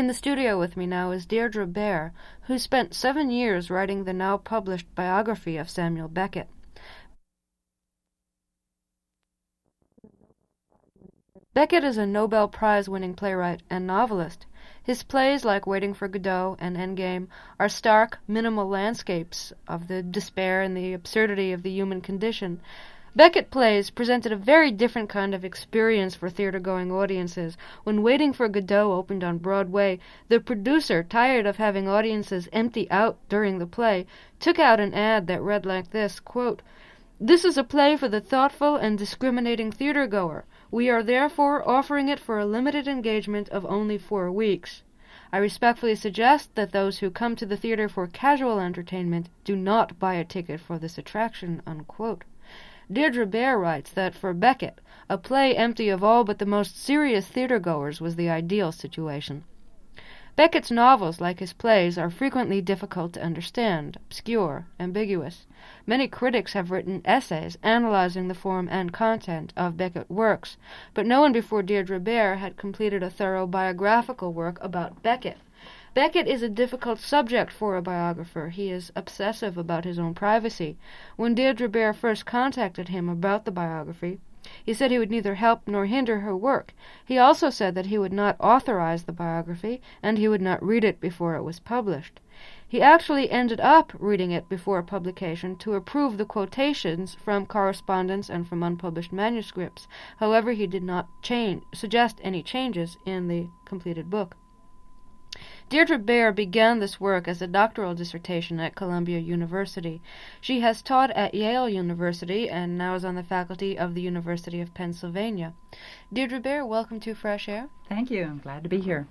the studio with me now is Deirdre Bair, who spent 7 years writing the now published biography of Samuel Beckett. Beckett is a Nobel Prize-winning playwright and novelist. His plays, like Waiting for Godot and Endgame, are stark, minimal landscapes of the despair and the absurdity of the human condition. Beckett plays presented a very different kind of experience for theater-going audiences. When Waiting for Godot opened on Broadway, the producer, tired of having audiences empty out during the play, took out an ad that read like this, quote, "This is a play for the thoughtful and discriminating theater-goer. We are therefore offering it for a limited engagement of only 4 weeks. I respectfully suggest that those who come to the theater for casual entertainment do not buy a ticket for this attraction," unquote. Deirdre Bair writes that for Beckett, a play empty of all but the most serious theater-goers was the ideal situation. Beckett's novels, like his plays, are frequently difficult to understand, obscure, ambiguous. Many critics have written essays analyzing the form and content of Beckett works, but no one before Deirdre Bair had completed a thorough biographical work about Beckett. Beckett is a difficult subject for a biographer. He is obsessive about his own privacy. When Deirdre Bair first contacted him about the biography, he said he would neither help nor hinder her work. He also said that he would not authorize the biography, and he would not read it before it was published. He actually ended up reading it before publication to approve the quotations from correspondence and from unpublished manuscripts. However, he did not suggest any changes in the completed book. Deirdre Bair began this work as a doctoral dissertation at Columbia University. She has taught at Yale University and now is on the faculty of the University of Pennsylvania. Deirdre Bair, welcome to Fresh Air. Thank you. I'm glad to be here.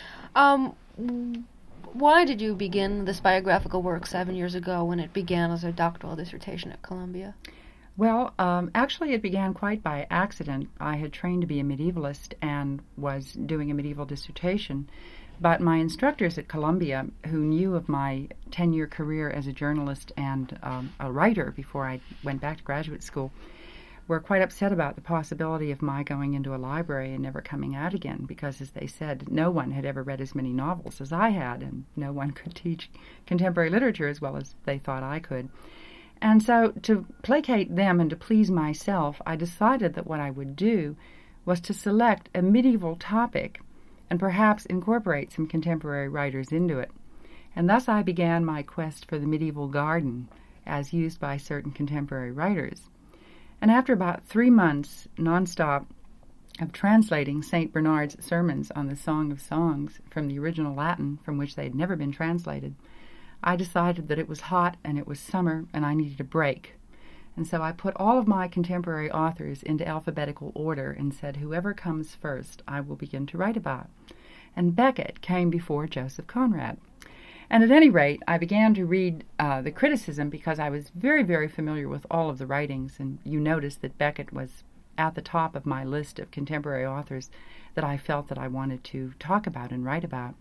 Why did you begin this biographical work 7 years ago when it began as a doctoral dissertation at Columbia? Well, actually it began quite by accident. I had trained to be a medievalist and was doing a medieval dissertation. But my instructors at Columbia, who knew of my 10-year career as a journalist and a writer before I went back to graduate school, were quite upset about the possibility of my going into a library and never coming out again, because, as they said, no one had ever read as many novels as I had, and no one could teach contemporary literature as well as they thought I could. And so, to placate them and to please myself, I decided that what I would do was to select a medieval topic and perhaps incorporate some contemporary writers into it. And thus I began my quest for the medieval garden as used by certain contemporary writers. And after about 3 months nonstop of translating St. Bernard's sermons on the Song of Songs from the original Latin, from which they had never been translated, I decided that it was hot and it was summer and I needed a break. And so I put all of my contemporary authors into alphabetical order and said, whoever comes first, I will begin to write about. And Beckett came before Joseph Conrad. And at any rate, I began to read the criticism because I was very, very familiar with all of the writings. And you notice that Beckett was at the top of my list of contemporary authors that I felt that I wanted to talk about and write about.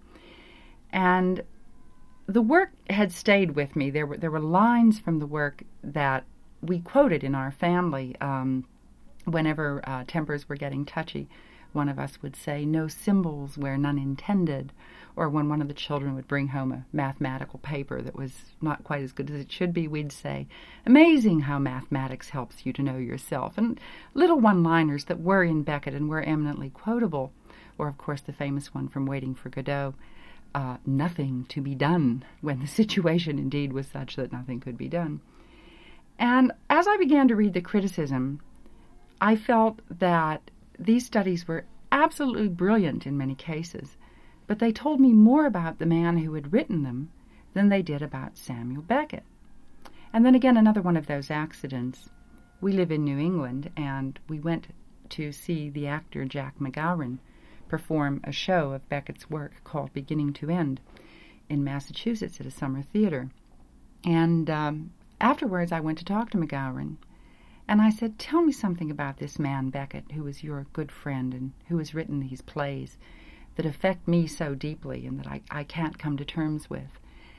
And the work had stayed with me. There were lines from the work that we quoted in our family whenever tempers were getting touchy. One of us would say, "No symbols where none intended," or when one of the children would bring home a mathematical paper that was not quite as good as it should be, we'd say, "Amazing how mathematics helps you to know yourself," and little one-liners that were in Beckett and were eminently quotable. Or, of course, the famous one from Waiting for Godot, "Nothing to be done," when the situation indeed was such that nothing could be done. And as I began to read the criticism, I felt that these studies were absolutely brilliant in many cases, but they told me more about the man who had written them than they did about Samuel Beckett. And then again, another one of those accidents. We live in New England, and we went to see the actor Jack McGowran perform a show of Beckett's work called Beginning to End in Massachusetts at a summer theater. And afterwards, I went to talk to McGowran, and I said, "Tell me something about this man, Beckett, who is your good friend and who has written these plays that affect me so deeply and that I can't come to terms with."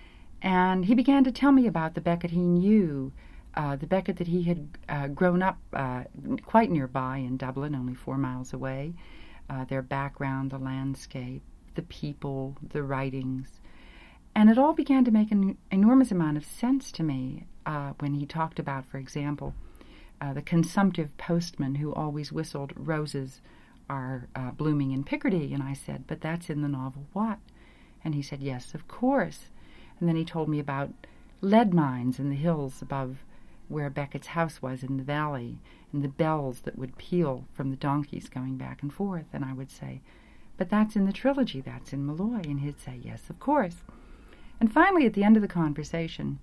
And he began to tell me about the Beckett he knew, the Beckett that he had grown up quite nearby in Dublin, only 4 miles away, their background, the landscape, the people, the writings. And it all began to make an enormous amount of sense to me when he talked about, for example, the consumptive postman who always whistled, "Roses are blooming in Picardy." And I said, "But that's in the novel What?" And he said, "Yes, of course." And then he told me about lead mines in the hills above where Beckett's house was in the valley, and the bells that would peal from the donkeys going back and forth. And I would say, "But that's in the trilogy, that's in Malloy." And he'd say, "Yes, of course." And finally, at the end of the conversation,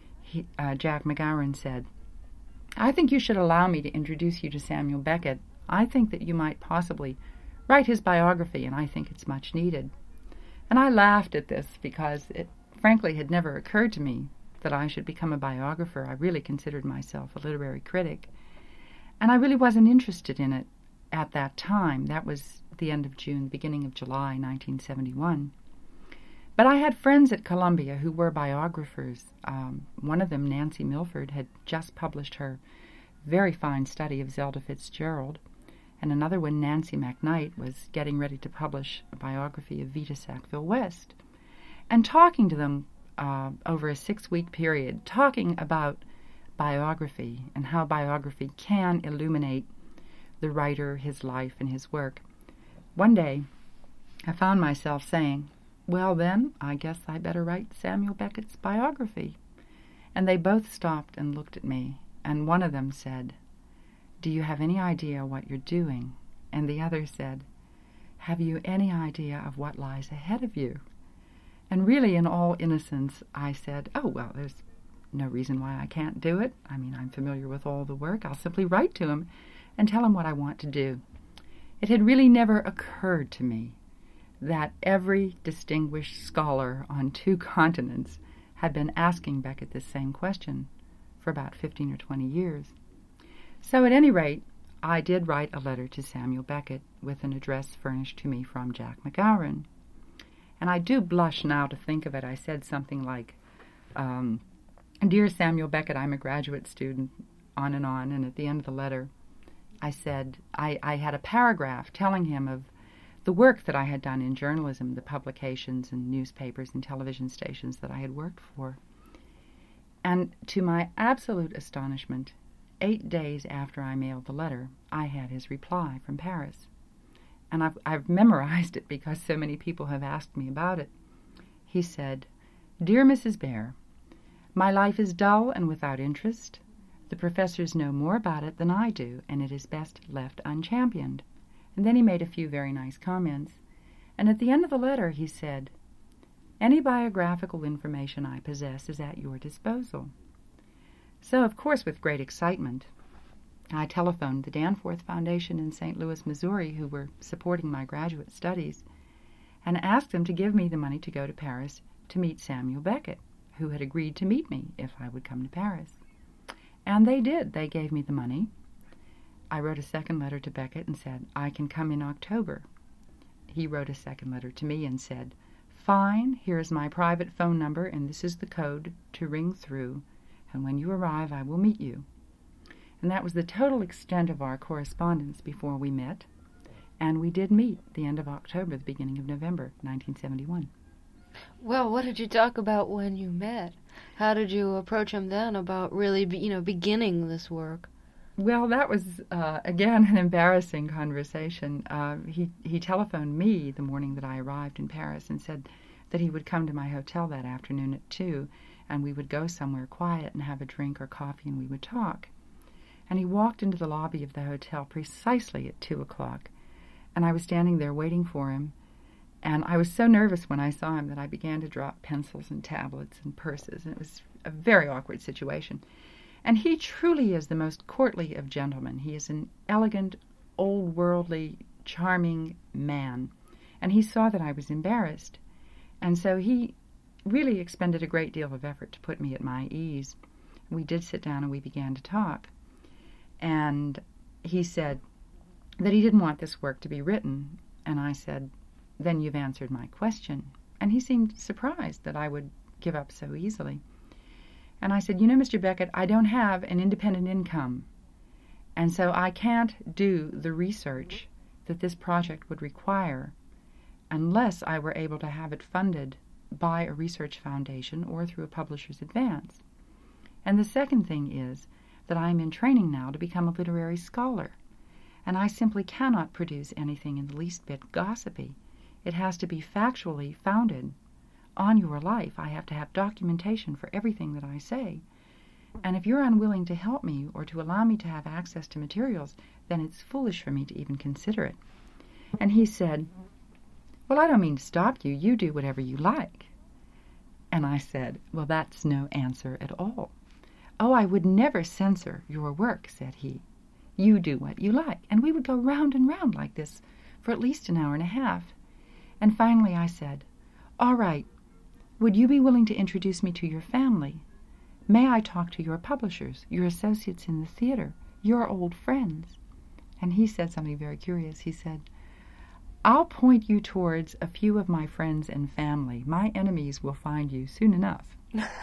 Jack McGowan said, "I think you should allow me to introduce you to Samuel Beckett. I think that you might possibly write his biography, and I think it's much needed." And I laughed at this because it frankly had never occurred to me that I should become a biographer. I really considered myself a literary critic. And I really wasn't interested in it at that time. That was the end of June, beginning of July 1971. But I had friends at Columbia who were biographers. One of them, Nancy Milford, had just published her very fine study of Zelda Fitzgerald, and another one, Nancy McKnight, was getting ready to publish a biography of Vita Sackville West. And talking to them over a 6-week period, talking about biography and how biography can illuminate the writer, his life, and his work, one day I found myself saying, "Well then, I guess I better write Samuel Beckett's biography." And they both stopped and looked at me, and one of them said, "Do you have any idea what you're doing?" And the other said, "Have you any idea of what lies ahead of you?" And really, in all innocence, I said, "Oh, well, there's no reason why I can't do it. I mean, I'm familiar with all the work. I'll simply write to him and tell him what I want to do." It had really never occurred to me that every distinguished scholar on 2 continents had been asking Beckett this same question for about 15 or 20 years. So at any rate, I did write a letter to Samuel Beckett with an address furnished to me from Jack McGowan. And I do blush now to think of it. I said something like, "Dear Samuel Beckett, I'm a graduate student," on, and at the end of the letter, I said, I had a paragraph telling him of the work that I had done in journalism, the publications and newspapers and television stations that I had worked for. And to my absolute astonishment, 8 days after I mailed the letter, I had his reply from Paris. And I've memorized it because so many people have asked me about it. He said, "Dear Mrs. Bear, my life is dull and without interest. The professors know more about it than I do, and it is best left unchampioned." And then he made a few very nice comments. And at the end of the letter he said, "Any biographical information I possess is at your disposal." So, of course, with great excitement, I telephoned the Danforth Foundation in St. Louis, Missouri, who were supporting my graduate studies, and asked them to give me the money to go to Paris to meet Samuel Beckett, who had agreed to meet me if I would come to Paris. And they did. They gave me the money. I wrote a second letter to Beckett and said, "I can come in October." He wrote a second letter to me and said, "Fine, here is my private phone number, and this is the code to ring through, and when you arrive I will meet you." And that was the total extent of our correspondence before we met, and we did meet the end of October, the beginning of November, 1971. Well, what did you talk about when you met? How did you approach him then about really, beginning this work? Well, that was, again, an embarrassing conversation. He telephoned me the morning that I arrived in Paris and said that he would come to my hotel that afternoon at 2, and we would go somewhere quiet and have a drink or coffee, and we would talk. And he walked into the lobby of the hotel precisely at 2 o'clock, and I was standing there waiting for him, and I was so nervous when I saw him that I began to drop pencils and tablets and purses, and it was a very awkward situation. And he truly is the most courtly of gentlemen. He is an elegant, old-worldly, charming man, and he saw that I was embarrassed, and so he really expended a great deal of effort to put me at my ease. We did sit down and we began to talk. And he said that he didn't want this work to be written. And I said, "Then you've answered my question." And he seemed surprised that I would give up so easily. And I said, "You know, Mr. Beckett, I don't have an independent income. And so I can't do the research that this project would require unless I were able to have it funded by a research foundation or through a publisher's advance. And the second thing is that I am in training now to become a literary scholar, and I simply cannot produce anything in the least bit gossipy. It has to be factually founded on your life. I have to have documentation for everything that I say. And if you're unwilling to help me or to allow me to have access to materials, then it's foolish for me to even consider it. And he said, "Well, I don't mean to stop you. You do whatever you like." And I said, "Well, that's no answer at all." "Oh, I would never censor your work," said he. "You do what you like." And we would go round and round like this for at least an hour and a half. And finally I said, "All right, would you be willing to introduce me to your family? May I talk to your publishers, your associates in the theater, your old friends?" And he said something very curious. He said, "I'll point you towards a few of my friends and family. My enemies will find you soon enough."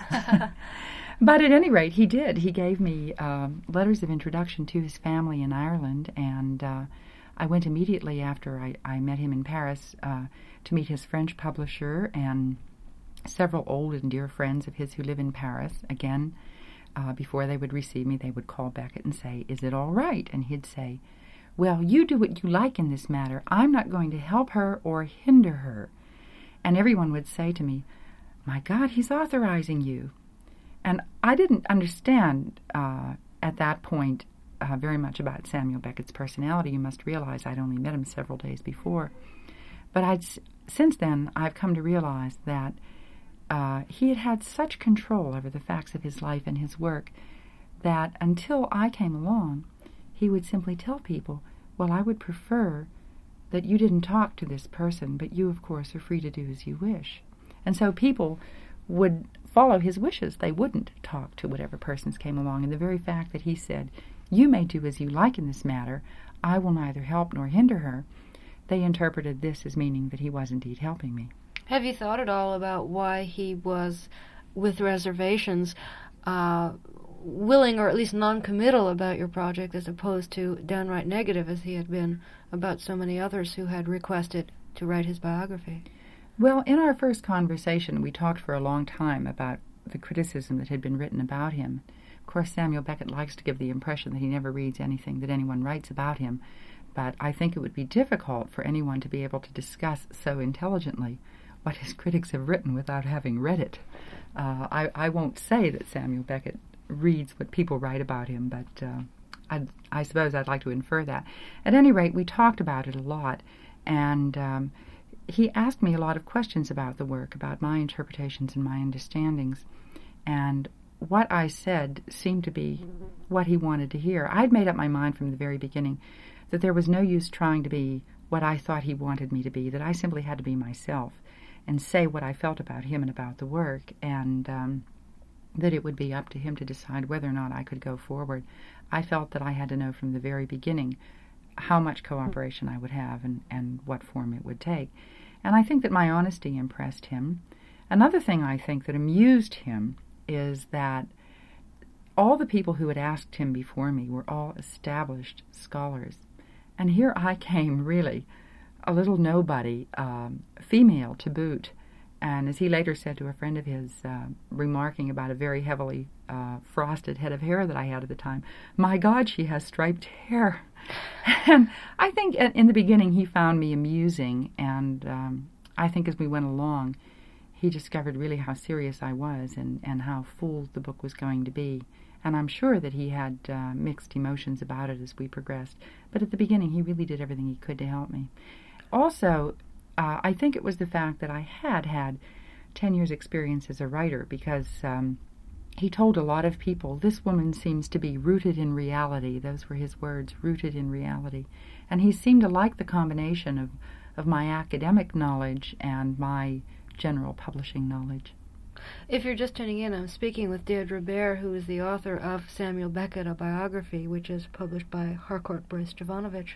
But at any rate, he did. He gave me letters of introduction to his family in Ireland, and I went immediately after I met him in Paris to meet his French publisher and several old and dear friends of his who live in Paris. Again, before they would receive me, they would call Beckett and say, "Is it all right?" And he'd say, "Well, you do what you like in this matter. I'm not going to help her or hinder her." And everyone would say to me, "My God, he's authorizing you." And I didn't understand at that point very much about Samuel Beckett's personality. You must realize I'd only met him several days before. But since then, I've come to realize that he had had such control over the facts of his life and his work that until I came along, he would simply tell people, "Well, I would prefer that you didn't talk to this person, but you, of course, are free to do as you wish." And so people would follow his wishes. They wouldn't talk to whatever persons came along. And the very fact that he said, "You may do as you like in this matter, I will neither help nor hinder her," they interpreted this as meaning that he was indeed helping me. Have you thought at all about why he was, with reservations, willing or at least non-committal about your project as opposed to downright negative as he had been about so many others who had requested to write his biography? Well, in our first conversation, we talked for a long time about the criticism that had been written about him. Of course, Samuel Beckett likes to give the impression that he never reads anything that anyone writes about him, but I think it would be difficult for anyone to be able to discuss so intelligently what his critics have written without having read it. I won't say that Samuel Beckett reads what people write about him, but I suppose I'd like to infer that. At any rate, we talked about it a lot, and he asked me a lot of questions about the work, about my interpretations and my understandings, and what I said seemed to be what he wanted to hear. I'd made up my mind from the very beginning that there was no use trying to be what I thought he wanted me to be, that I simply had to be myself and say what I felt about him and about the work, and that it would be up to him to decide whether or not I could go forward. I felt that I had to know from the very beginning how much cooperation I would have and what form it would take. And I think that my honesty impressed him. Another thing I think that amused him is that all the people who had asked him before me were all established scholars. And here I came, really, a little nobody, female to boot. And as he later said to a friend of his, remarking about a very heavily frosted head of hair that I had at the time, "My God, she has striped hair." And I think in the beginning he found me amusing, and I think as we went along, he discovered really how serious I was and how full the book was going to be. And I'm sure that he had mixed emotions about it as we progressed. But at the beginning, he really did everything he could to help me. Also, I think it was the fact that I had 10 years' experience as a writer, because he told a lot of people, "This woman seems to be rooted in reality." Those were his words, rooted in reality. And he seemed to like the combination of my academic knowledge and my general publishing knowledge. If you're just tuning in, I'm speaking with Deirdre Bair, who is the author of Samuel Beckett, a biography, which is published by Harcourt Brace Jovanovich.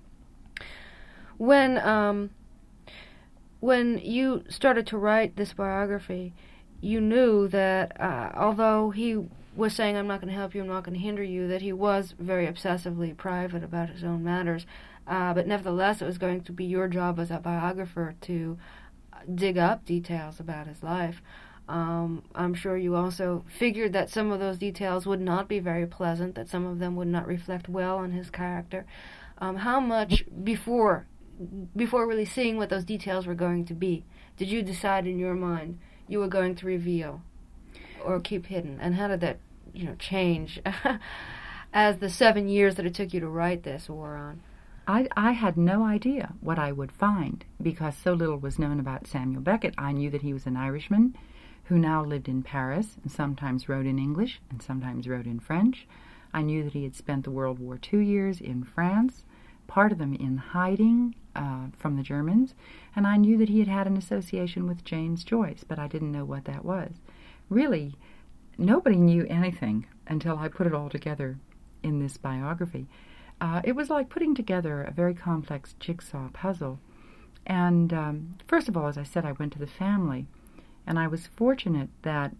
When you started to write this biography, you knew that although he was saying, "I'm not going to help you, I'm not going to hinder you," that he was very obsessively private about his own matters. But nevertheless, it was going to be your job as a biographer to dig up details about his life. I'm sure you also figured that some of those details would not be very pleasant, that some of them would not reflect well on his character. How much, before really seeing what those details were going to be, did you decide in your mind you were going to reveal or keep hidden? And how did that, change as the 7 years that it took you to write this wore on? I had no idea what I would find because so little was known about Samuel Beckett. I knew that he was an Irishman who now lived in Paris and sometimes wrote in English and sometimes wrote in French. I knew that he had spent the World War II years in France, part of them in hiding from the Germans, and I knew that he had had an association with James Joyce, but I didn't know what that was. Really, nobody knew anything until I put it all together in this biography. It was like putting together a very complex jigsaw puzzle. And first of all, as I said, I went to the family, and I was fortunate that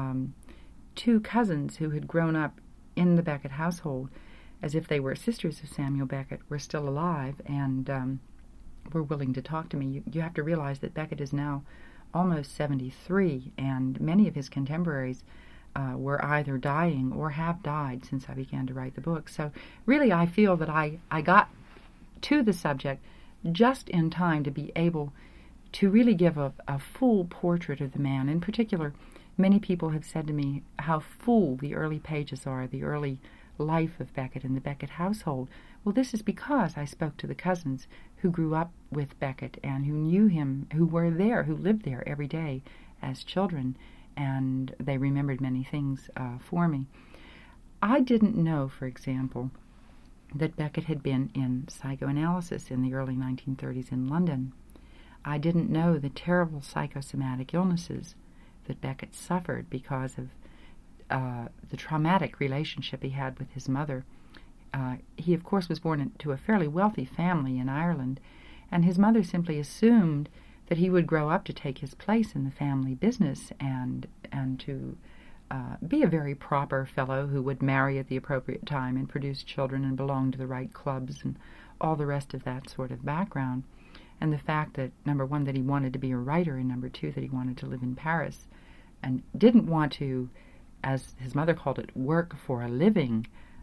two cousins who had grown up in the Beckett household as if they were sisters of Samuel Beckett were still alive and were willing to talk to me. You have to realize that Beckett is now almost 73, and many of his contemporaries were either dying or have died since I began to write the book. So really I feel that I got to the subject just in time to be able to really give a full portrait of the man. In particular, many people have said to me how full the early pages are, the early life of Beckett and the Beckett household. Well, this is because I spoke to the cousins who grew up with Beckett and who knew him, who were there, who lived there every day as children, and they remembered many things for me. I didn't know, for example, that Beckett had been in psychoanalysis in the early 1930s in London. I didn't know the terrible psychosomatic illnesses that Beckett suffered because of the traumatic relationship he had with his mother. He, of course, was born into a fairly wealthy family in Ireland, and his mother simply assumed that he would grow up to take his place in the family business and to be a very proper fellow who would marry at the appropriate time and produce children and belong to the right clubs and all the rest of that sort of background. And the fact that, number one, that he wanted to be a writer, and number two, that he wanted to live in Paris and didn't want to, as his mother called it, work for a living.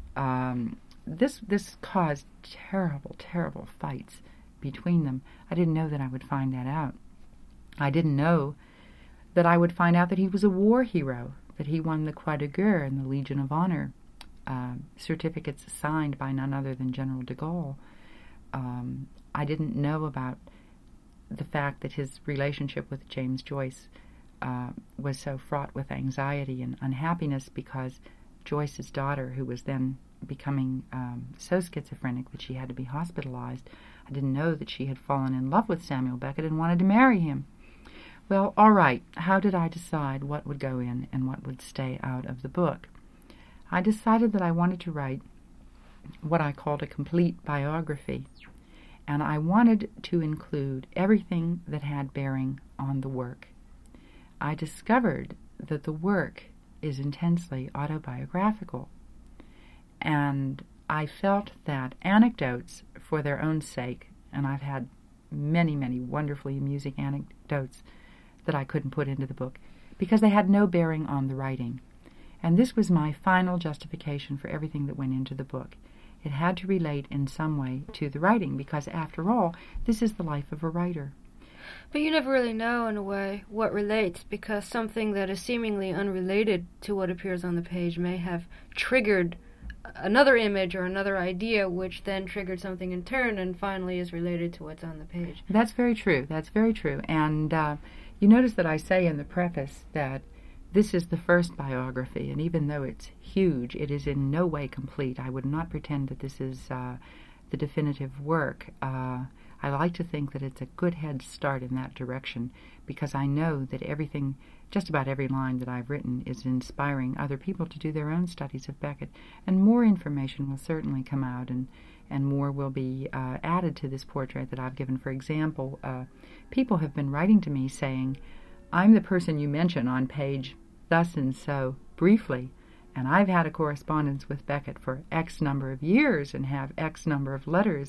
This caused terrible, terrible fights between them. I didn't know that I would find that out. I didn't know that I would find out that he was a war hero, that he won the Croix de Guerre and the Legion of Honor, certificates signed by none other than General de Gaulle. I didn't know about the fact that his relationship with James Joyce was so fraught with anxiety and unhappiness because Joyce's daughter, who was then becoming so schizophrenic that she had to be hospitalized, I didn't know that she had fallen in love with Samuel Beckett and wanted to marry him. Well, all right, how did I decide what would go in and what would stay out of the book? I decided that I wanted to write what I called a complete biography, and I wanted to include everything that had bearing on the work. I discovered that the work is intensely autobiographical, and I felt that anecdotes for their own sake, and I've had many, many wonderfully amusing anecdotes that I couldn't put into the book because they had no bearing on the writing. And this was my final justification for everything that went into the book. It had to relate in some way to the writing because, after all, this is the life of a writer. But you never really know, in a way, what relates, because something that is seemingly unrelated to what appears on the page may have triggered another image or another idea, which then triggered something in turn and finally is related to what's on the page. That's very true. That's very true. And you notice that I say in the preface that this is the first biography, and even though it's huge, it is in no way complete. I would not pretend that this is the definitive work. I like to think that it's a good head start in that direction because I know that everything, just about every line that I've written, is inspiring other people to do their own studies of Beckett. And more information will certainly come out, and more will be added to this portrait that I've given. For example, people have been writing to me saying, I'm the person you mention on page thus and so briefly, and I've had a correspondence with Beckett for X number of years and have X number of letters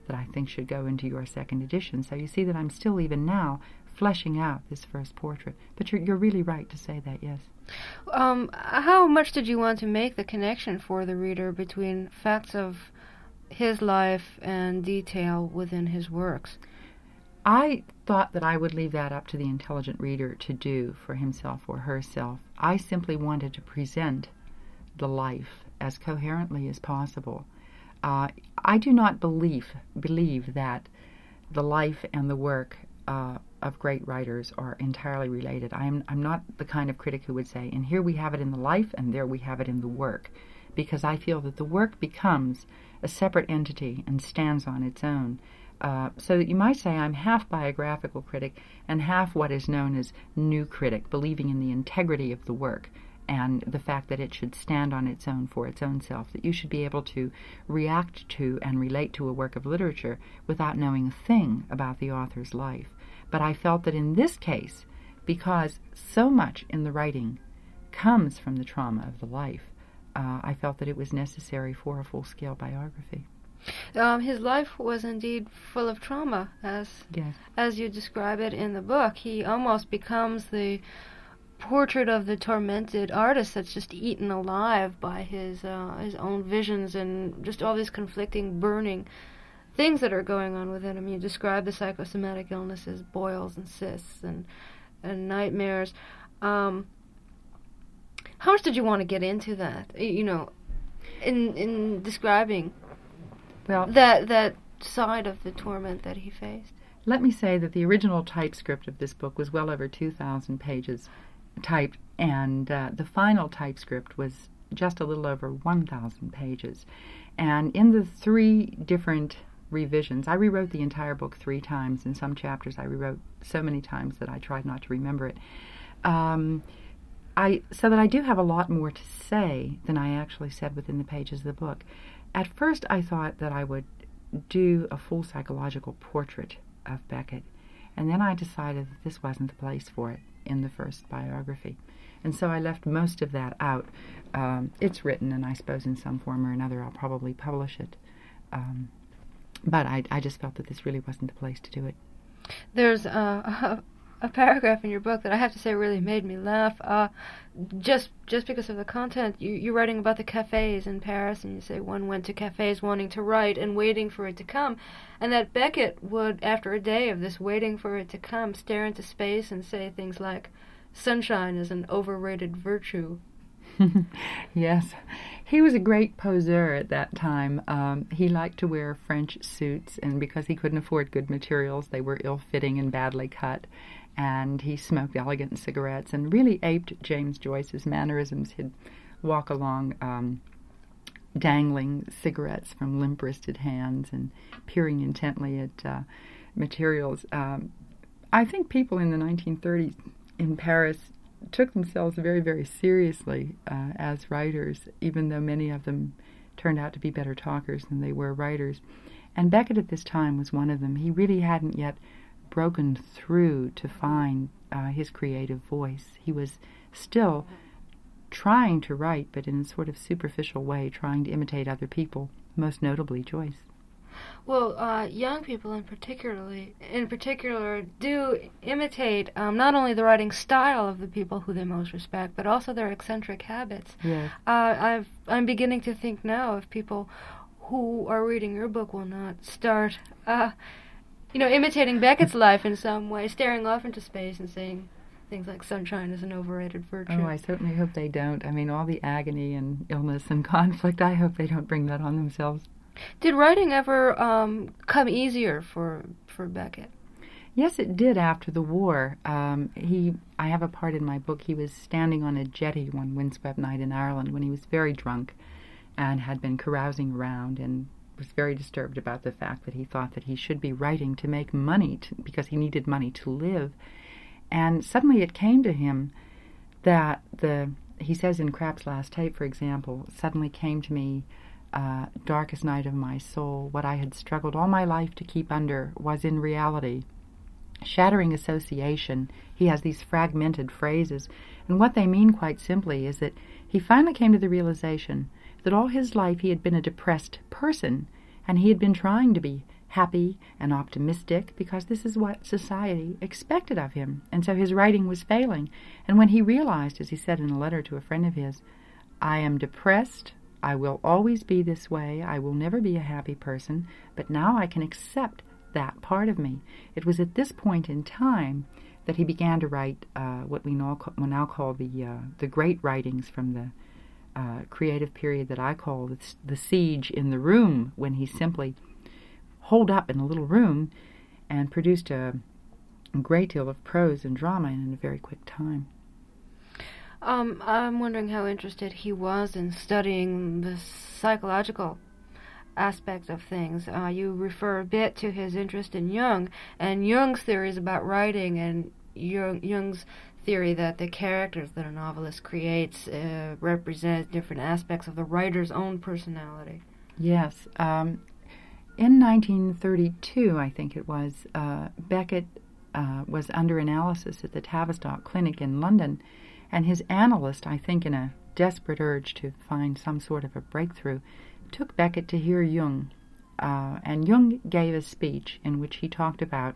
that I think should go into your second edition. So you see that I'm still, even now, fleshing out this first portrait. But you're really right to say that, yes. How much did you want to make the connection for the reader between facts of his life and detail within his works? I thought that I would leave that up to the intelligent reader to do for himself or herself. I simply wanted to present the life as coherently as possible. I do not believe that the life and the work of great writers are entirely related. I'm not the kind of critic who would say, and here we have it in the life and there we have it in the work, because I feel that the work becomes a separate entity and stands on its own. So that you might say I'm half biographical critic and half what is known as new critic, believing in the integrity of the work and the fact that it should stand on its own for its own self, that you should be able to react to and relate to a work of literature without knowing a thing about the author's life. But I felt that in this case, because so much in the writing comes from the trauma of the life, I felt that it was necessary for a full-scale biography. His life was indeed full of trauma, yes, as you describe it in the book. He almost becomes the portrait of the tormented artist that's just eaten alive by his own visions and just all these conflicting, burning things that are going on within him. You describe the psychosomatic illnesses, boils and cysts and nightmares. How much did you want to get into that? In describing that side of the torment that he faced? Let me say that the original typescript of this book was well over 2,000 pages typed, and the final typescript was just a little over 1,000 pages. And in the 3 different revisions, I rewrote the entire book 3 times. In some chapters I rewrote so many times that I tried not to remember it. So that I do have a lot more to say than I actually said within the pages of the book. At first I thought that I would do a full psychological portrait of Beckett, and then I decided that this wasn't the place for it in the first biography. And so I left most of that out. It's written, and I suppose in some form or another I'll probably publish it. But I just felt that this really wasn't the place to do it. There's a paragraph in your book that I have to say really made me laugh. Just because of the content, you're writing about the cafes in Paris, and you say one went to cafes wanting to write and waiting for it to come, and that Beckett would, after a day of this waiting for it to come, stare into space and say things like, "Sunshine is an overrated virtue." Yes, he was a great poseur at that time. He liked to wear French suits, and because he couldn't afford good materials, they were ill-fitting and badly cut. And he smoked elegant cigarettes and really aped James Joyce's mannerisms. He'd walk along dangling cigarettes from limp-wristed hands and peering intently at materials. I think people in the 1930s in Paris took themselves very, very seriously as writers, even though many of them turned out to be better talkers than they were writers. And Beckett at this time was one of them. He really hadn't yet broken through to find his creative voice. He was still trying to write, but in a sort of superficial way, trying to imitate other people, most notably Joyce. Well, young people in particular do imitate not only the writing style of the people who they most respect, but also their eccentric habits. Yes. I'm beginning to think now if people who are reading your book will not start, imitating Beckett's life in some way, staring off into space and saying things like "sunshine is an overrated virtue." Oh, I certainly hope they don't. I mean, all the agony and illness and conflict, I hope they don't bring that on themselves. Did writing ever come easier for Beckett? Yes, it did after the war. I have a part in my book. He was standing on a jetty one windswept night in Ireland when he was very drunk and had been carousing around and was very disturbed about the fact that he thought that he should be writing to make money because he needed money to live. And suddenly it came to him that he says in Krapp's last tape, for example, suddenly came to me, darkest night of my soul, what I had struggled all my life to keep under was in reality shattering association. He has these fragmented phrases, and what they mean quite simply is that he finally came to the realization that all his life he had been a depressed person, and he had been trying to be happy and optimistic, because this is what society expected of him. And so his writing was failing. And when he realized, as he said in a letter to a friend of his, "I am depressed, I will always be this way, I will never be a happy person, but now I can accept that part of me." It was at this point in time that he began to write what we now call the great writings from the creative period that I call the siege in the room, when he simply holed up in a little room and produced a great deal of prose and drama in a very quick time. I'm wondering how interested he was in studying the psychological aspects of things. You refer a bit to his interest in Jung and Jung's theories about writing, and Jung's theory that the characters that a novelist creates represent different aspects of the writer's own personality. Yes. In 1932, I think it was, Beckett was under analysis at the Tavistock Clinic in London, and his analyst, I think in a desperate urge to find some sort of a breakthrough, took Beckett to hear Jung. And Jung gave a speech in which he talked about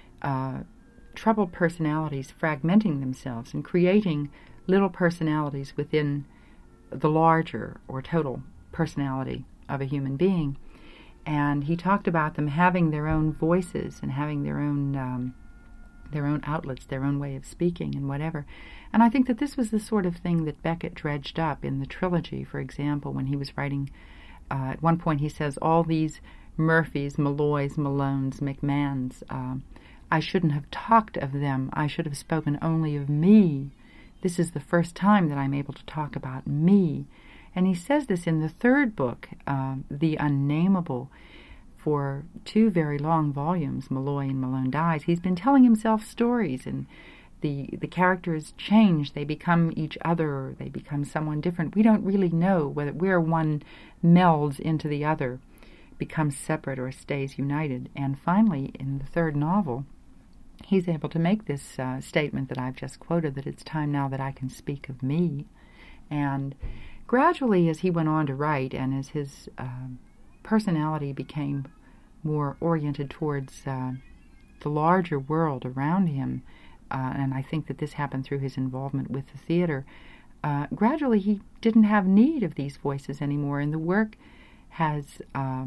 troubled personalities fragmenting themselves and creating little personalities within the larger or total personality of a human being. And he talked about them having their own voices and having their own outlets, their own way of speaking and whatever. And I think that this was the sort of thing that Beckett dredged up in the trilogy, for example, when he was writing. At one point he says, "All these Murphys, Malloys, Malones, McMahons, I shouldn't have talked of them. I should have spoken only of me. This is the first time that I'm able to talk about me." And he says this in the third book, The Unnameable, for 2 very long volumes, Malloy and Malone Dies. He's been telling himself stories, and the characters change. They become each other, or they become someone different. We don't really know where one melds into the other, becomes separate, or stays united. And finally, in the third novel, he's able to make this statement that I've just quoted, that it's time now that I can speak of me. And gradually, as he went on to write, and as his personality became more oriented towards the larger world around him, and I think that this happened through his involvement with the theater, gradually he didn't have need of these voices anymore, and the work has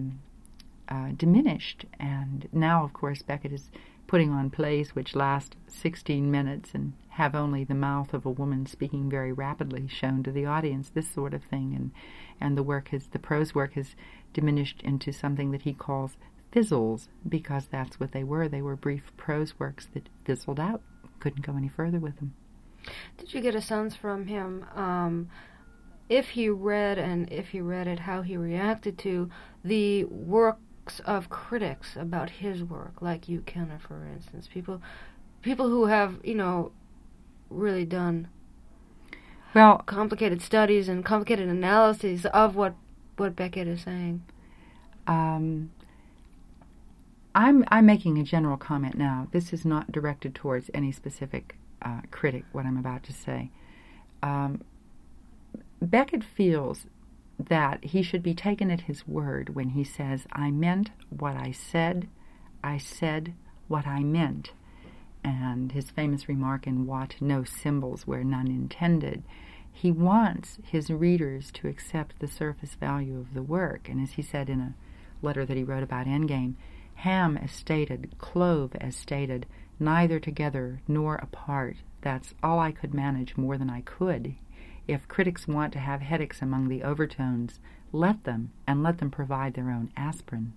diminished. And now, of course, Beckett is putting on plays which last 16 minutes and have only the mouth of a woman speaking very rapidly shown to the audience, this sort of thing. And the prose work has diminished into something that he calls fizzles, because that's what they were. They were brief prose works that fizzled out, couldn't go any further with them. Did you get a sense from him, if he read it, how he reacted to the works of critics about his work, like Hugh Kenner, for instance, people who have, really done complicated studies and complicated analyses of what Beckett is saying? I'm making a general comment now. This is not directed towards any specific critic, what I'm about to say. Beckett feels that he should be taken at his word when he says, "I meant what I said what I meant." And his famous remark in Watt, "No symbols where none intended." He wants his readers to accept the surface value of the work. And as he said in a letter that he wrote about Endgame, "Ham as stated, clove as stated, neither together nor apart. That's all I could manage more than I could. If critics want to have headaches among the overtones, let them, and let them provide their own aspirin."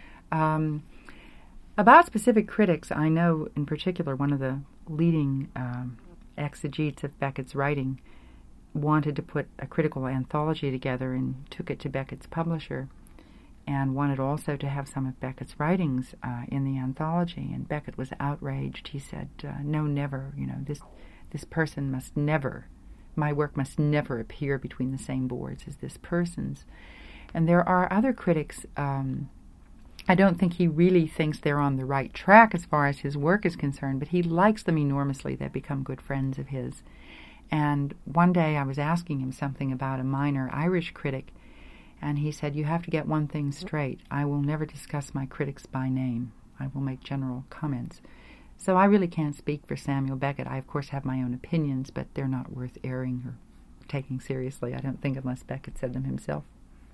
About specific critics, I know in particular one of the leading exegetes of Beckett's writing wanted to put a critical anthology together and took it to Beckett's publisher, and wanted also to have some of Beckett's writings in the anthology. And Beckett was outraged. He said, "No, never. This person must never. My work must never appear between the same boards as this person's." And there are other critics. I don't think he really thinks they're on the right track as far as his work is concerned, but he likes them enormously. They've become good friends of his. And one day I was asking him something about a minor Irish critic, And he said, "You have to get one thing straight. I will never discuss my critics by name. I will make general comments." So I really can't speak for Samuel Beckett. I, of course, have my own opinions, but they're not worth airing or taking seriously, I don't think, unless Beckett said them himself.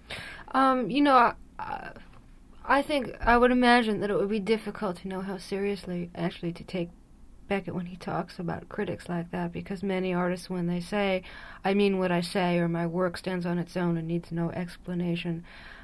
I think I would imagine that it would be difficult to know how seriously actually to take Beckett when he talks about critics like that, because many artists, when they say, "I mean what I say," or "my work stands on its own and needs no explanation,"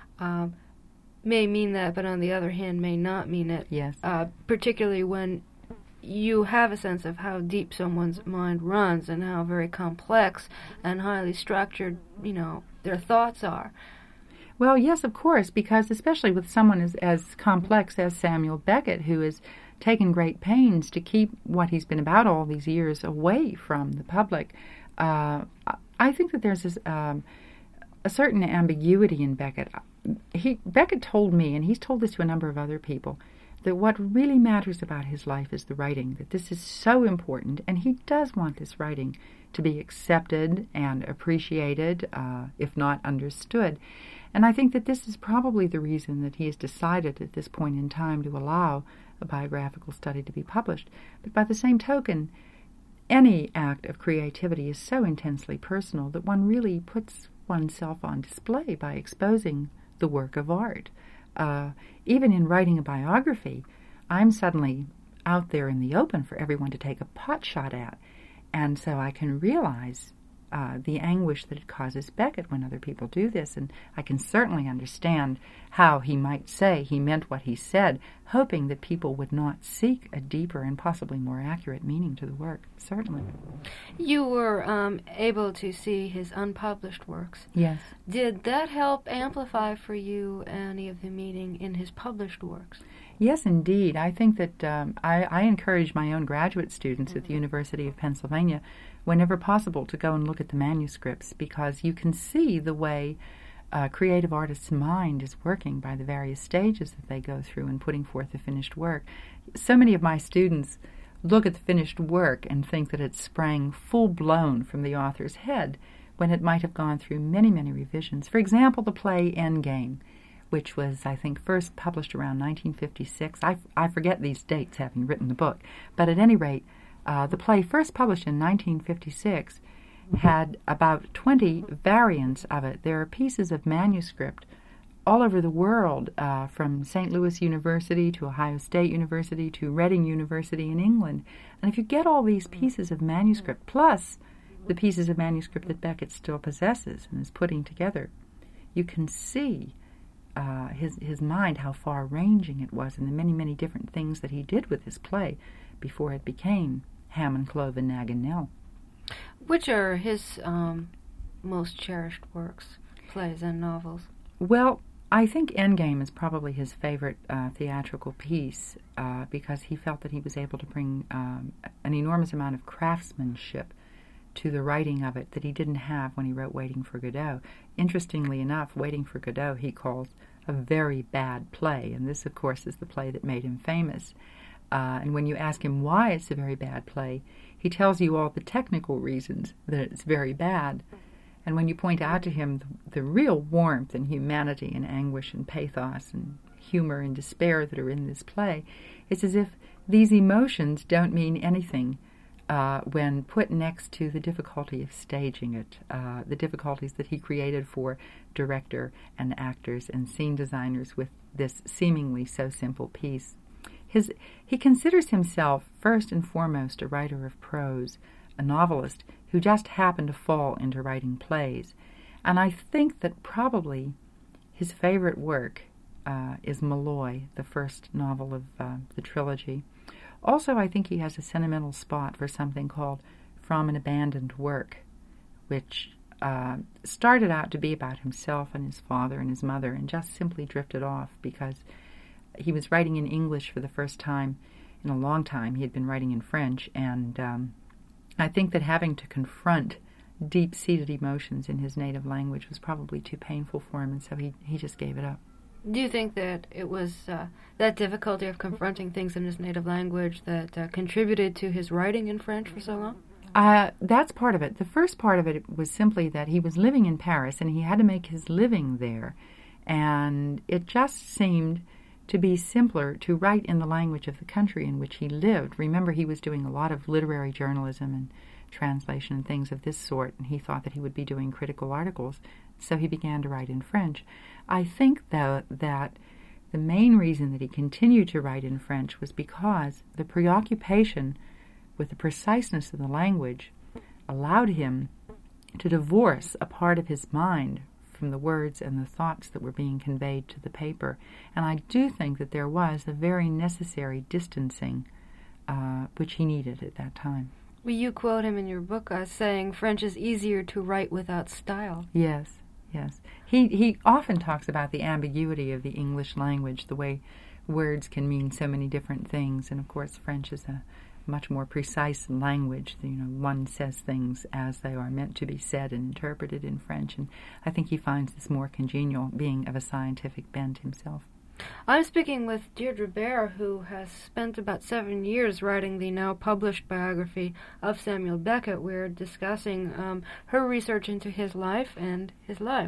may mean that, but on the other hand may not mean it. Yes. Particularly when you have a sense of how deep someone's mind runs and how very complex and highly structured, their thoughts are. Well, yes, of course, because especially with someone as complex as Samuel Beckett, who has taken great pains to keep what he's been about all these years away from the public, I think that there's a certain ambiguity in Beckett. Beckett told me, and he's told this to a number of other people, that what really matters about his life is the writing, that this is so important, and he does want this writing to be accepted and appreciated, if not understood. And I think that this is probably the reason that he has decided at this point in time to allow a biographical study to be published. But by the same token, any act of creativity is so intensely personal that one really puts oneself on display by exposing the work of art. Even in writing a biography, I'm suddenly out there in the open for everyone to take a pot shot at. And so I can realize the anguish that it causes Beckett when other people do this, and I can certainly understand how he might say he meant what he said, hoping that people would not seek a deeper and possibly more accurate meaning to the work, certainly. You were able to see his unpublished works. Yes. Did that help amplify for you any of the meaning in his published works? Yes, indeed. I think that I encourage my own graduate students at the University of Pennsylvania, whenever possible, to go and look at the manuscripts, because you can see the way a creative artist's mind is working by the various stages that they go through in putting forth the finished work. So many of my students look at the finished work and think that it sprang full-blown from the author's head, when it might have gone through many, many revisions. For example, the play Endgame, which was, I think, first published around 1956. I forget these dates, having written the book. But at any rate, the play, first published in 1956, had about 20 variants of it. There are pieces of manuscript all over the world, from St. Louis University to Ohio State University to Reading University in England. And if you get all these pieces of manuscript, plus the pieces of manuscript that Beckett still possesses and is putting together, you can see his mind, how far-ranging it was, and the many, many different things that he did with his play before it became Hammond, Clove, and Nag and Nell. Which are his most cherished works, plays and novels? Well, I think Endgame is probably his favorite theatrical piece, because he felt that he was able to bring an enormous amount of craftsmanship to the writing of it that he didn't have when he wrote Waiting for Godot. Interestingly enough, Waiting for Godot he calls a very bad play, and this, of course, is the play that made him famous. And when you ask him why it's a very bad play, he tells you all the technical reasons that it's very bad. And when you point out to him the real warmth and humanity and anguish and pathos and humor and despair that are in this play, it's as if these emotions don't mean anything when put next to the difficulty of staging it, the difficulties that he created for director and actors and scene designers with this seemingly so simple piece. He considers himself first and foremost a writer of prose, a novelist who just happened to fall into writing plays. And I think that probably his favorite work is Malloy, the first novel of the trilogy. Also, I think he has a sentimental spot for something called From an Abandoned Work, which started out to be about himself and his father and his mother, and just simply drifted off because he was writing in English for the first time in a long time. He had been writing in French, and I think that having to confront deep-seated emotions in his native language was probably too painful for him, and so he just gave it up. Do you think that it was that difficulty of confronting things in his native language that contributed to his writing in French for so long? That's part of it. The first part of it was simply that he was living in Paris and he had to make his living there. And it just seemed to be simpler to write in the language of the country in which he lived. Remember, he was doing a lot of literary journalism and translation and things of this sort, and he thought that he would be doing critical articles, so he began to write in French. I think, though, that the main reason that he continued to write in French was because the preoccupation with the preciseness of the language allowed him to divorce a part of his mind from the words and the thoughts that were being conveyed to the paper. And I do think that there was a very necessary distancing which he needed at that time. Well, you quote him in your book as saying French is easier to write without style. Yes, yes. He often talks about the ambiguity of the English language, the way words can mean so many different things, and of course French is a much more precise language. One says things as they are meant to be said and interpreted in French, and I think he finds this more congenial, being of a scientific bent himself. I'm speaking with Deirdre Bair, who has spent about 7 years writing the now published biography of Samuel Beckett. We're discussing her research into his life and his life.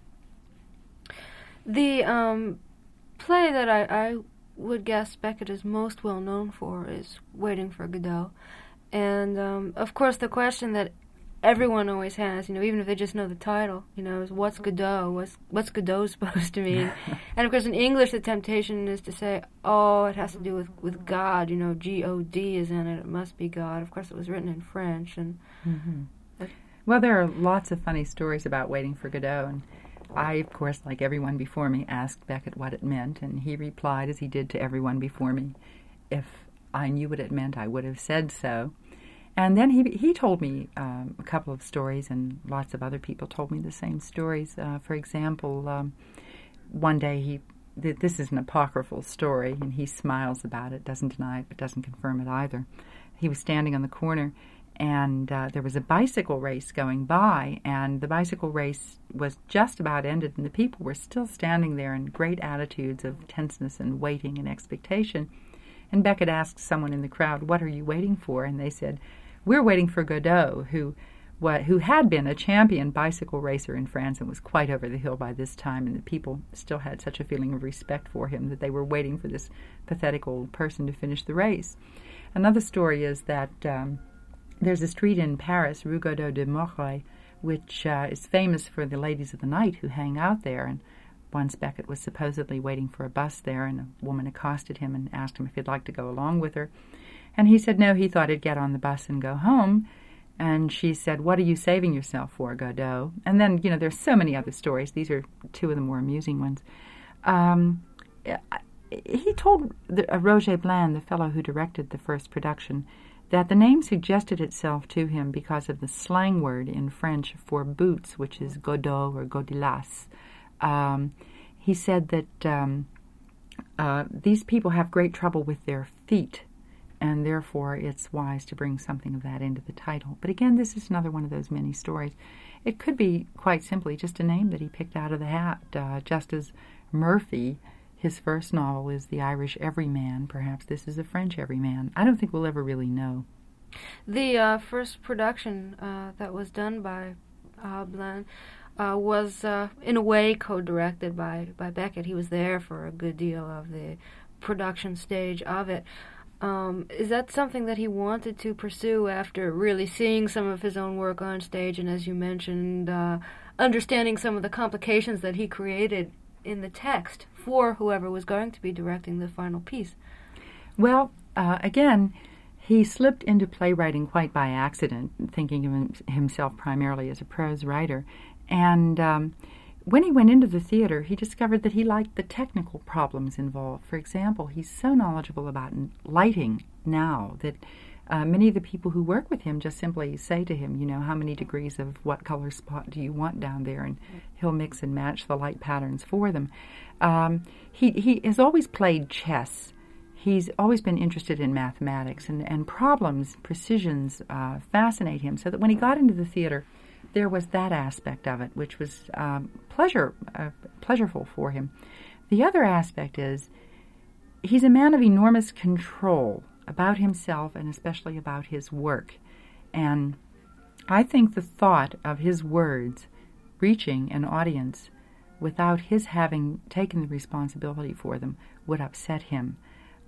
The play that I would guess Beckett is most well known for is Waiting for Godot. And of course the question that everyone always has, even if they just know the title, is what's Godot? What's Godot supposed to mean? And of course in English the temptation is to say, oh, it has to do with God, G-O-D is in it, it must be God. Of course it was written in French. And Well, there are lots of funny stories about Waiting for Godot, and I, of course, like everyone before me, asked Beckett what it meant, and he replied, as he did to everyone before me, if I knew what it meant, I would have said so. And then he told me a couple of stories, and lots of other people told me the same stories. For example, one day this is an apocryphal story, and he smiles about it, doesn't deny it, but doesn't confirm it either. He was standing on the corner, and there was a bicycle race going by, and the bicycle race was just about ended, and the people were still standing there in great attitudes of tenseness and waiting and expectation. And Beckett asked someone in the crowd, "What are you waiting for?" And they said, "We're waiting for Godot, who had been a champion bicycle racer in France and was quite over the hill by this time, and the people still had such a feeling of respect for him that they were waiting for this pathetic old person to finish the race." Another story is that there's a street in Paris, Rue Godot de Moreuil, which is famous for the ladies of the night who hang out there. And once Beckett was supposedly waiting for a bus there, and a woman accosted him and asked him if he'd like to go along with her. And he said no, he thought he'd get on the bus and go home. And she said, "What are you saving yourself for, Godot?" And then, there's so many other stories. These are two of the more amusing ones. He told Roger Bland, the fellow who directed the first production, that the name suggested itself to him because of the slang word in French for boots, which is godot or godilas. He said that these people have great trouble with their feet, and therefore it's wise to bring something of that into the title. But again, this is another one of those many stories. It could be quite simply just a name that he picked out of the hat, just as Murphy, his first novel, is The Irish Everyman. Perhaps this is a French Everyman. I don't think we'll ever really know. The first production that was done by Bland was, in a way, co-directed by Beckett. He was there for a good deal of the production stage of it. Is that something that he wanted to pursue after really seeing some of his own work on stage, and as you mentioned, understanding some of the complications that he created in the text for whoever was going to be directing the final piece? Well, again, he slipped into playwriting quite by accident, thinking of himself primarily as a prose writer. And when he went into the theater, he discovered that he liked the technical problems involved. For example, he's so knowledgeable about lighting now that many of the people who work with him just simply say to him, how many degrees of what color spot do you want down there? And he'll mix and match the light patterns for them. He has always played chess. He's always been interested in mathematics, and problems, precisions fascinate him, so that when he got into the theater, there was that aspect of it, which was pleasureful for him. The other aspect is he's a man of enormous control about himself and especially about his work. And I think the thought of his words reaching an audience without his having taken the responsibility for them would upset him.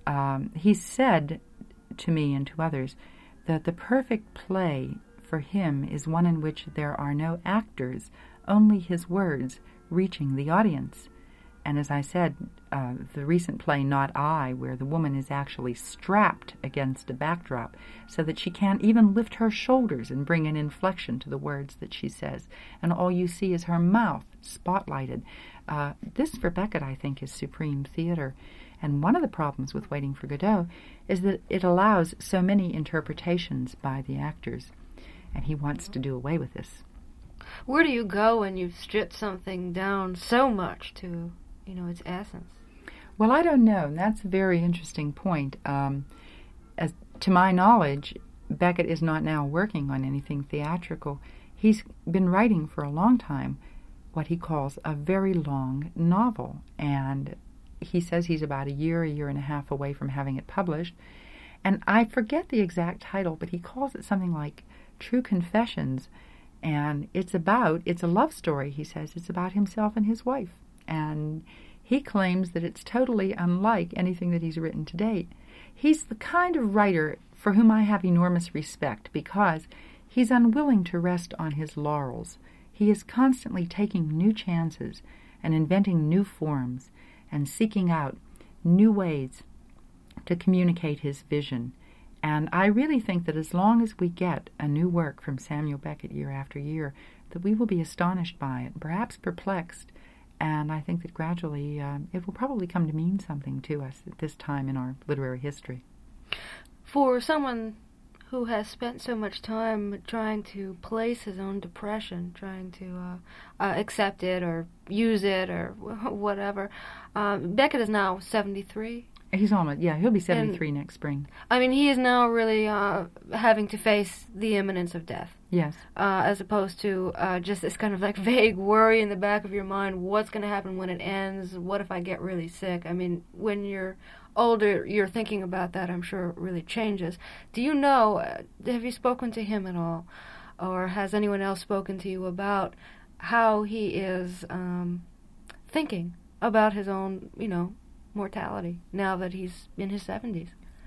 He said to me and to others that the perfect play for him is one in which there are no actors, only his words reaching the audience. And as I said, the recent play Not I, where the woman is actually strapped against a backdrop so that she can't even lift her shoulders and bring an inflection to the words that she says, and all you see is her mouth spotlighted. This, for Beckett, I think, is supreme theater. And one of the problems with Waiting for Godot is that it allows so many interpretations by the actors, and he wants to do away with this. Where do you go when you've stripped something down so much to, its essence? Well, I don't know, and that's a very interesting point. As to my knowledge, Beckett is not now working on anything theatrical. He's been writing for a long time what he calls a very long novel, and he says he's about a year and a half away from having it published. And I forget the exact title, but he calls it something like True Confessions. And it's a love story, he says. It's about himself and his wife. And he claims that it's totally unlike anything that he's written to date. He's the kind of writer for whom I have enormous respect because he's unwilling to rest on his laurels. He is constantly taking new chances and inventing new forms and seeking out new ways to communicate his vision. And I really think that as long as we get a new work from Samuel Beckett year after year, that we will be astonished by it, perhaps perplexed, and I think that gradually it will probably come to mean something to us at this time in our literary history. For someone who has spent so much time trying to place his own depression, trying to accept it or use it or whatever, Beckett is now 73. He's almost, he'll be 73 next spring. I mean, he is now really having to face the imminence of death. Yes. As opposed to just this kind of like vague worry in the back of your mind, what's going to happen when it ends? What if I get really sick? I mean, when you're older, you're thinking about that, I'm sure it really changes. Do you know, have you spoken to him at all? Or has anyone else spoken to you about how he is thinking about his own, mortality now that he's in his 70s?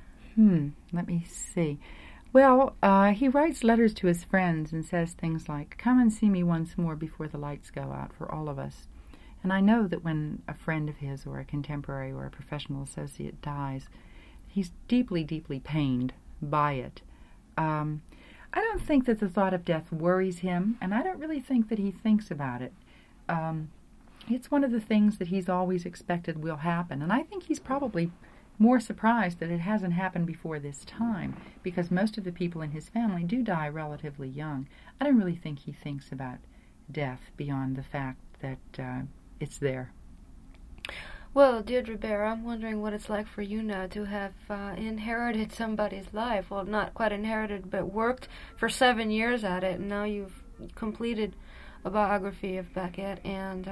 Let me see. Well, he writes letters to his friends and says things like, "Come and see me once more before the lights go out for all of us." And I know that when a friend of his or a contemporary or a professional associate dies, he's deeply, deeply pained by it. I don't think that the thought of death worries him, and I don't really think that he thinks about it. It's one of the things that he's always expected will happen, and I think he's probably more surprised that it hasn't happened before this time, because most of the people in his family do die relatively young. I don't really think he thinks about death beyond the fact that it's there. Well, Deirdre Bear, I'm wondering what it's like for you now to have inherited somebody's life. Well, not quite inherited, but worked for 7 years at it, and now you've completed a biography of Beckett, and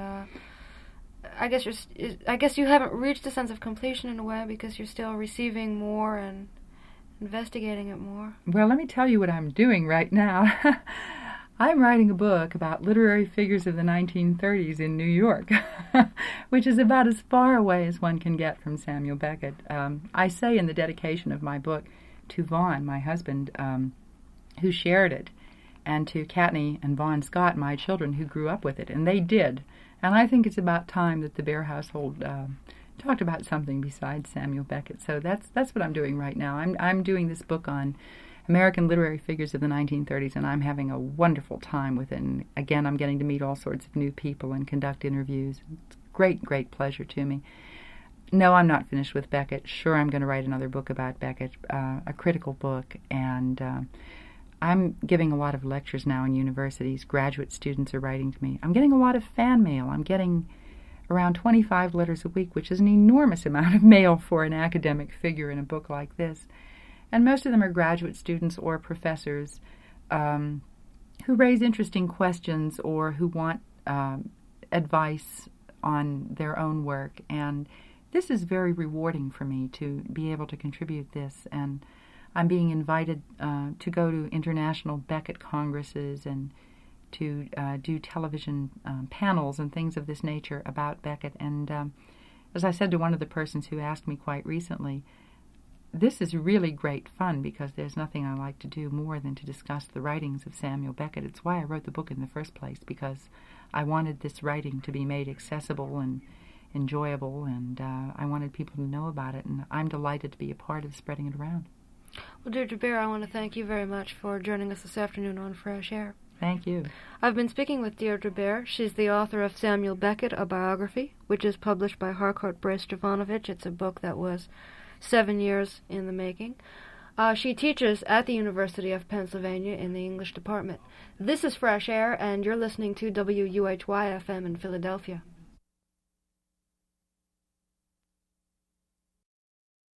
I guess you haven't reached a sense of completion in a way because you're still receiving more and investigating it more. Well, let me tell you what I'm doing right now. I'm writing a book about literary figures of the 1930s in New York, which is about as far away as one can get from Samuel Beckett. I say in the dedication of my book to Vaughn, my husband, who shared it, and to Katney and Vaughn Scott, my children, who grew up with it, and they did. And I think it's about time that the Bear household talked about something besides Samuel Beckett. So that's what I'm doing right now. I'm doing this book on American literary figures of the 1930s, and I'm having a wonderful time with it. And again, I'm getting to meet all sorts of new people and conduct interviews. It's great, great pleasure to me. No, I'm not finished with Beckett. Sure, I'm going to write another book about Beckett, a critical book, and I'm giving a lot of lectures now in universities. Graduate students are writing to me. I'm getting a lot of fan mail. I'm getting around 25 letters a week, which is an enormous amount of mail for an academic figure in a book like this. And most of them are graduate students or professors who raise interesting questions or who want advice on their own work. And this is very rewarding for me to be able to contribute this. And I'm being invited to go to international Beckett congresses and to do television panels and things of this nature about Beckett. And as I said to one of the persons who asked me quite recently, this is really great fun because there's nothing I like to do more than to discuss the writings of Samuel Beckett. It's why I wrote the book in the first place, because I wanted this writing to be made accessible and enjoyable, and I wanted people to know about it, and I'm delighted to be a part of spreading it around. Well, Deirdre Bair, I want to thank you very much for joining us this afternoon on Fresh Air. Thank you. I've been speaking with Deirdre Bair. She's the author of Samuel Beckett, A Biography, which is published by Harcourt Brace Jovanovich. It's a book that was 7 years in the making. She teaches at the University of Pennsylvania in the English department. This is Fresh Air, and you're listening to WUHY-FM in Philadelphia.